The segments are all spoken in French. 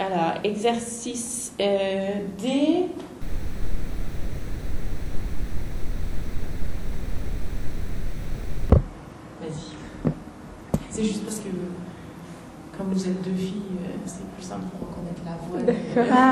Alors, exercice D. Vas-y. C'est juste parce que, comme vous êtes deux filles, c'est plus simple pour reconnaître la voix. Ah,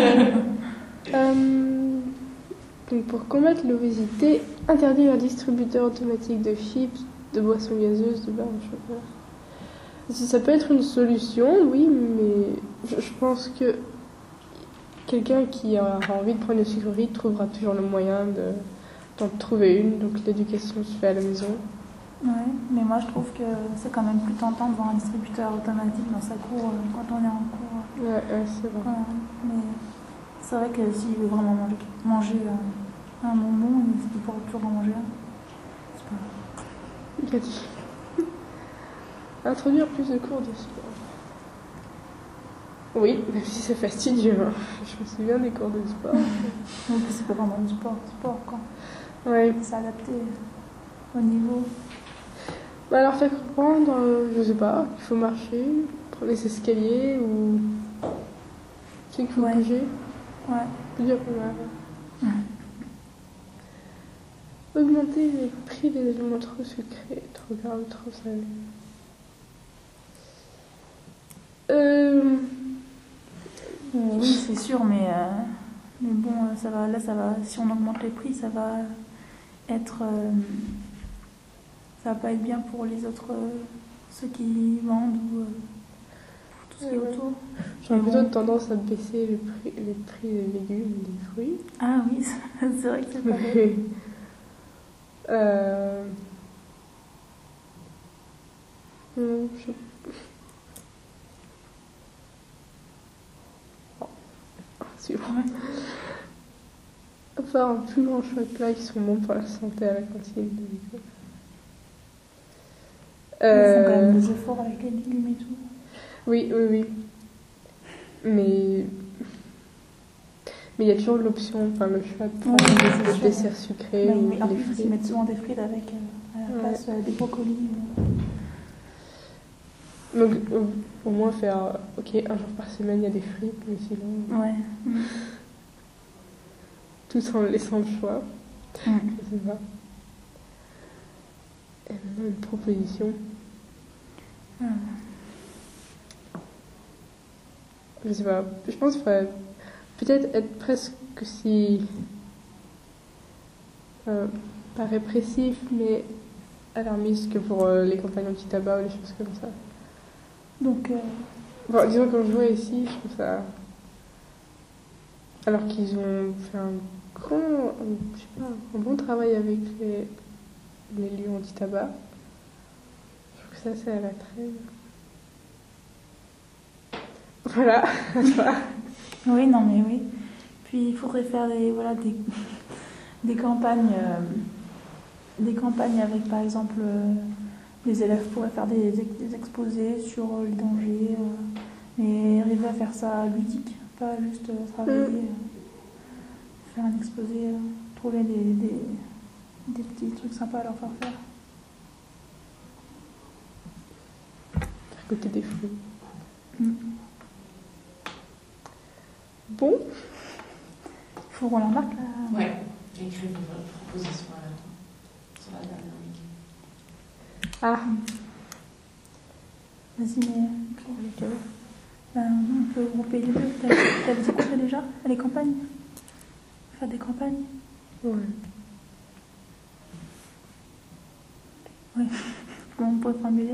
donc pour combattre l'obésité, interdire un distributeur automatique de chips, de boissons gazeuses, de barres de chocolat. Ça peut être une solution, oui, mais je pense que quelqu'un qui aura envie de prendre une sucrerie trouvera toujours le moyen d'en trouver une, donc l'éducation se fait à la maison. Ouais, mais moi je trouve que c'est quand même plus tentant de voir un distributeur automatique dans sa cour quand on est en cours. Ouais, c'est vrai. Mais c'est vrai que s'il veut vraiment manger un bonbon, il pourra toujours en manger un. C'est pas... Il a dit. Introduire plus de cours de sport. Oui, même si c'est fastidieux. Hein. Je me souviens des cours de sport. C'est pas vraiment du sport quoi. Ouais. C'est adapté au niveau. Bah alors faire comprendre, je sais pas, qu'il faut marcher, prendre les escaliers ou qu'il faut bouger. Ouais. Plusieurs Augmenter les prix des aliments trop sucrés, trop gras, trop salés. Oui, c'est sûr, mais bon, ça va. Si on augmente les prix, ça va pas être bien pour les autres, ceux qui vendent ou tout ce qui est autour. J'aurais plutôt tendance à baisser les prix des légumes et des fruits. Ah oui, c'est vrai que c'est pas vrai. Faire un plus grand choix de plats qui sont bons pour la santé à la cantine de l'école. Ils font quand même des efforts avec les légumes et tout. Oui. Mais il y a toujours l'option, le choix de prendre des desserts sucrés. En plus, ils mettent souvent des frites avec à la place des brocolis. Donc, au moins faire, un jour par semaine, il y a des frites, mais sinon... Ouais. Tout en laissant le choix. Je sais pas. Et maintenant, une proposition. Je sais pas. Je pense qu'il faudrait peut-être être presque si... pas répressif, mais alarmiste que pour les campagnes anti-tabac ou les choses comme ça. Donc... disons, quand je vois ici, je trouve ça... Alors qu'ils ont fait un bon travail avec les lieux anti-tabac. Je trouve que ça, c'est à la traîne. Voilà. Oui, non, mais oui. Puis il faudrait faire des campagnes avec, par exemple, les élèves pourraient faire des exposés sur les dangers, mais arriver à faire ça ludique, pas juste travailler, faire un exposé, trouver des petits trucs sympas à leur faire faire. À côté des fruits. Bon. Il faut qu'on la marque là. Ouais, écrire une proposition sur la dernière week. Ah. Vas-y, on peut grouper les deux. T'as dit quoi déjà? Les campagnes? Faire des campagnes? Ouais. Comment on pourrait formuler?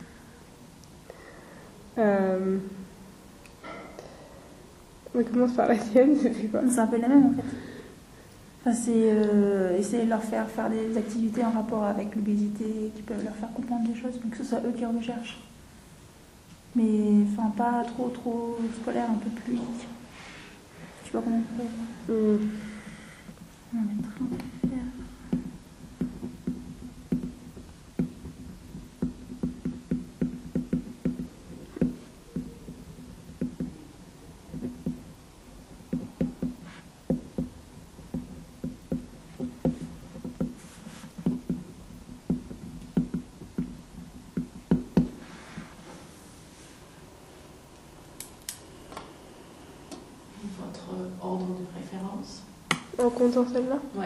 On commence par la tienne, c'était quoi? C'est un peu la même en fait. Enfin, c'est essayer de leur faire des activités en rapport avec l'obésité qui peuvent leur faire comprendre des choses, mais que ce soit eux qui recherchent. Mais enfin, pas trop scolaire, un peu plus. Je sais pas comment on peut. On va mettre un peu. votre ordre de préférence. En comptant celle-là. Ouais.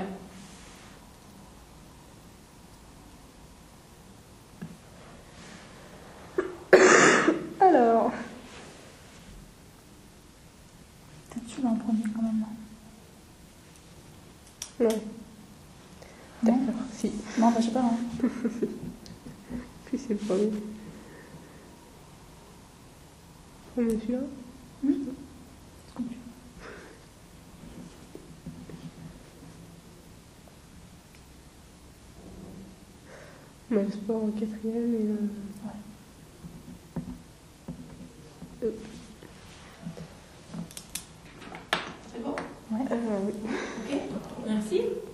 Alors, Peut-être celui-là en premier quand même. non. Non, D'accord, si. non bah, je sais pas. Hein. Puis c'est le premier. On met celui-là. C'est comme tu veux. On met le sport en quatrième et... C'est bon? oui. Ok. Merci.